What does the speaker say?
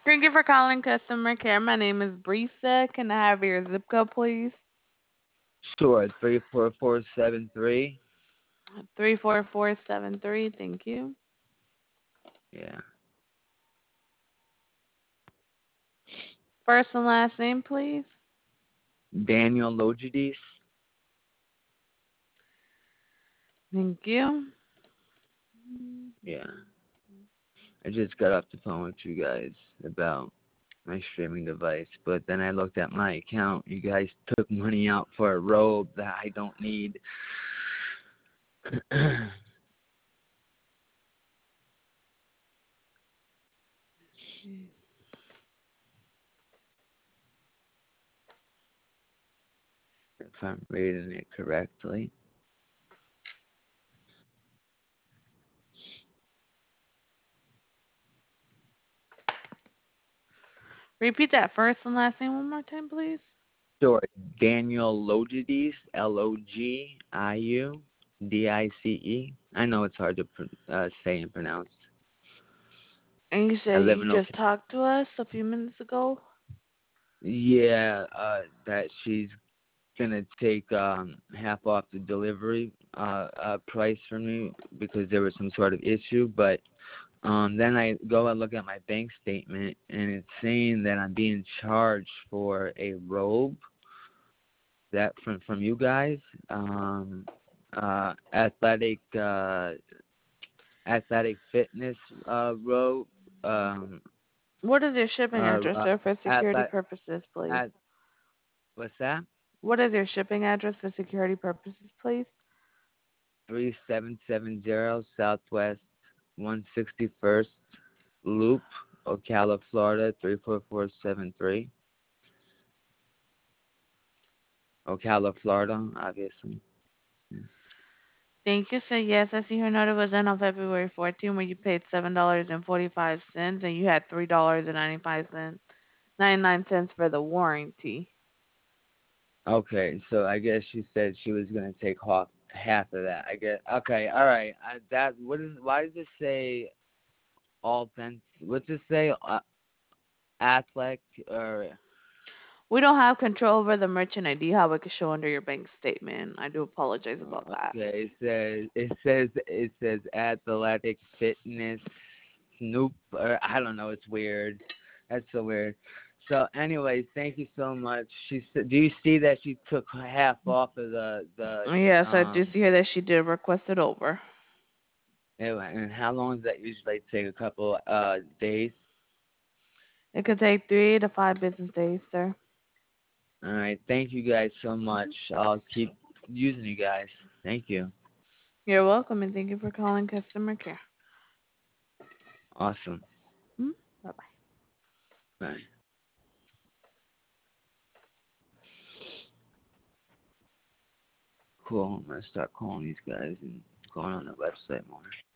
Thank you for calling customer care. My name is Brisa. Can I have your zip code, please? Sure, 34473. 34473. Thank you. Yeah. First and last name, please. Daniel Logides. Thank you. Yeah. I just got off the phone with you guys about my streaming device, but then I looked at my account. You guys took money out for a robe that I don't need. If I'm reading it correctly. Repeat that first and last name one more time, please. Sure, Daniel Logides, Logiudice. I know it's hard to say and pronounce. And you I said live you in just Ocala. talked to us a few minutes ago. Yeah, that she's gonna take half off the delivery price for me because there was some sort of issue. But then I go and look at my bank statement, and it's saying that I'm being charged for a robe that from you guys, athletic athletic fitness robe. Um, What is your shipping address, sir, for security athlete purposes, please? at what's that? What is your shipping address for security purposes, please? 3770 Southwest 161st Loop, Ocala, Florida 34473. Ocala, Florida, obviously. Thank you. So yes, I see her note was in on February 14th where you paid $7.45 and you had $3.99 for the warranty. Okay, so I guess she said she was gonna take half of that. I guess. Okay, all right. That what is? Why does it say all fence? What's it say? Affleck or We don't have control over the merchant ID, how it could show under your bank statement. I do apologize about that. okay. It says athletic fitness Snoop or I don't know. It's weird. That's so weird. So, anyways, thank you so much. She said, do you see that she took half off of the Yes, I do see here that she did request it over. and how long does that usually take? A couple days. It could take 3 to 5 business days, sir. All right. Thank you guys so Mhm. much. I'll keep using you guys. Thank you. You're welcome and thank you for calling customer care. Awesome. Bye bye. Bye. Cool. I'm gonna start calling these guys and going on the website more.